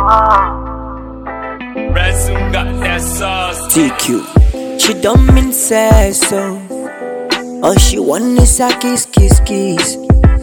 Resume got that sauce. TQ. She don't mean say so. All she want is a kiss, kiss, kiss.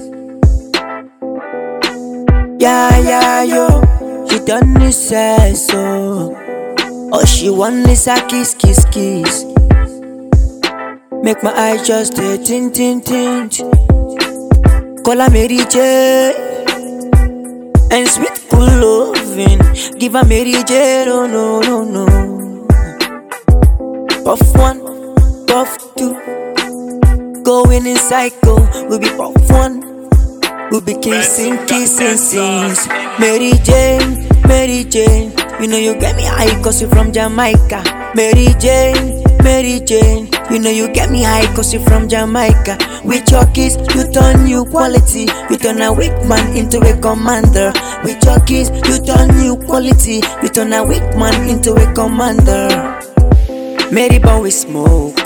Yeah, yo. She don't need say so. All she want is a kiss, kiss, kiss. Make my eyes just tint, tint, tint. Call her Mary J. And sweet cool loving. Give her Mary J. Oh no, no, no. Puff one, puff two. Going in cycle. We'll be puff one. We'll be kissing, kissing scenes. Mary Jane, Mary Jane. You know you get me high cause you from Jamaica. Mary Jane, Mary Jane. You know you get me high cause you from Jamaica. With your kiss, you turn new quality. You turn a weak man into a commander. With your kiss, you turn new quality. You turn a weak man into a commander. Mary born with smoke.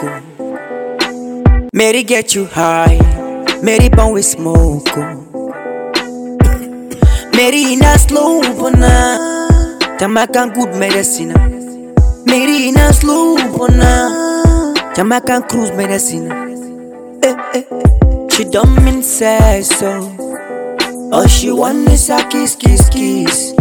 Mary get you high. Mary born with smoke. Mary in a slow bona. Jamaican good medicine. Mary in a slow bona. Jamaican cruise medicine. She don't mean say so. All she want is a kiss, kiss, kiss.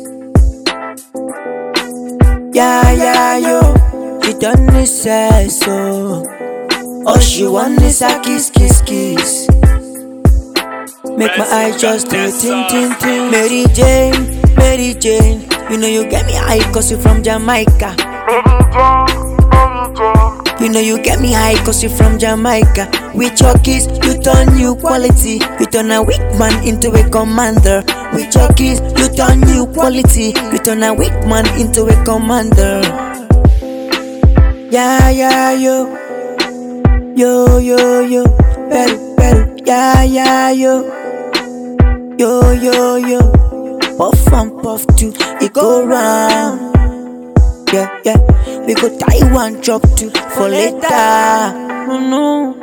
Yeah, yo. She don't need say so. All she want is a kiss, kiss, kiss. Make my eyes just tint, tint, tint. Mary Jane, Mary Jane. You know you get me high cause you from Jamaica. Mary Jane, Mary Jane. You know you get me high cause you from Jamaica. With your kiss, you turn new quality. You turn a weak man into a commander. With your kiss, you turn new quality. You turn a weak man into a commander. Yeah, yo. Yo, yo, yo. Peru, Peru. Yeah, yo. Yo, yo, yo. Puff and puff too, it go round. Yeah, we go Taiwan drop too for later. No.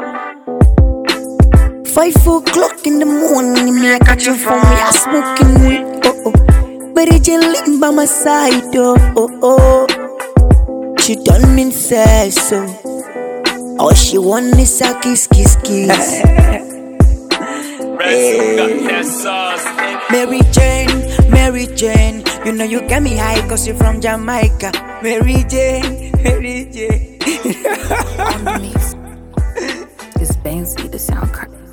5 o'clock in the morning, me I catch you from me, I smoking weed. Oh. Mary Jane licking by my side, oh. She don't mean say so. All she want is a kiss, kiss, kiss. Resume got that sauce. Mary Jane, Mary Jane. You know you get me high cause you from Jamaica. Mary Jane, Mary Jane. On the mix is Banksy, the sound card.